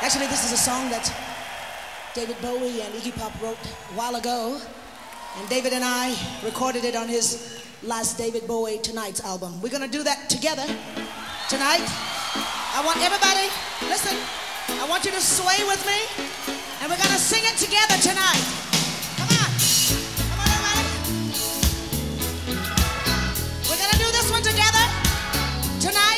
Actually, this is a song that David Bowie and Iggy Pop wrote a while ago. And David and I recorded it on his last David Bowie Tonight's album. We're gonna do that together tonight. I want everybody, listen, I want you to sway with me, and we're gonna sing it together tonight. Come on, everybody. We're gonna do this one together tonight.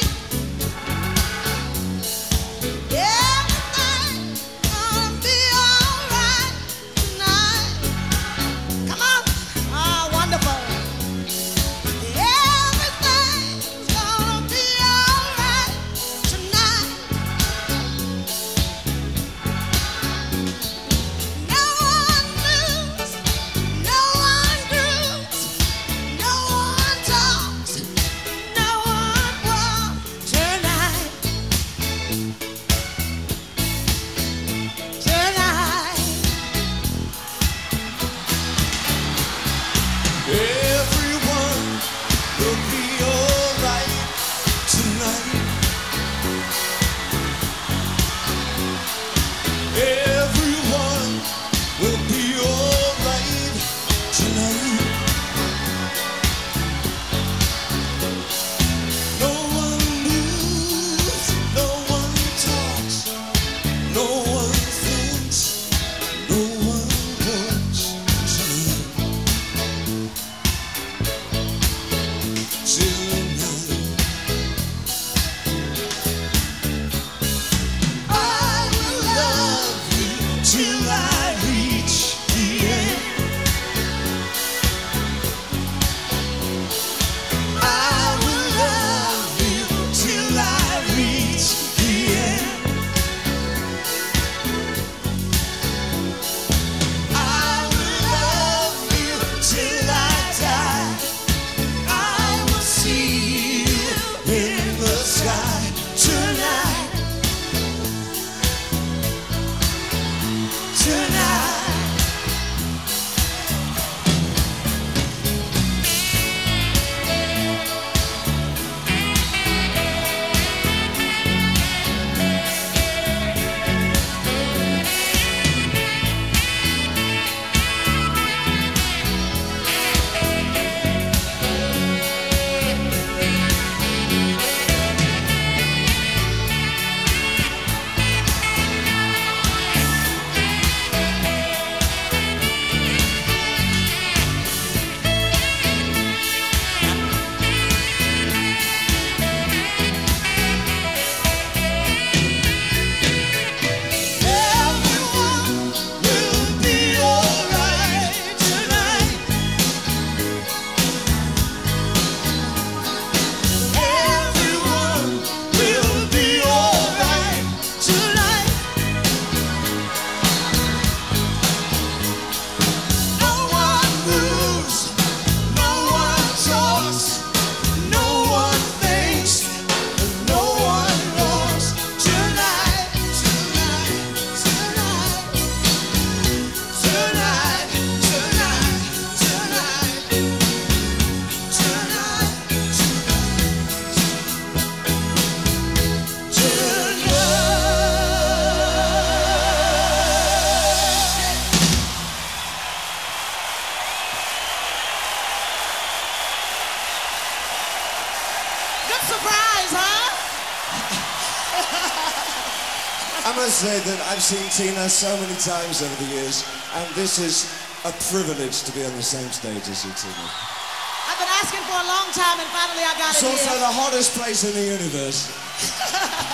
I must say that I've seen Tina so many times over the years, and this is a privilege to be on the same stage as you, Tina. I've been asking for a long time, and finally I got it here. It's also the hottest place in the universe.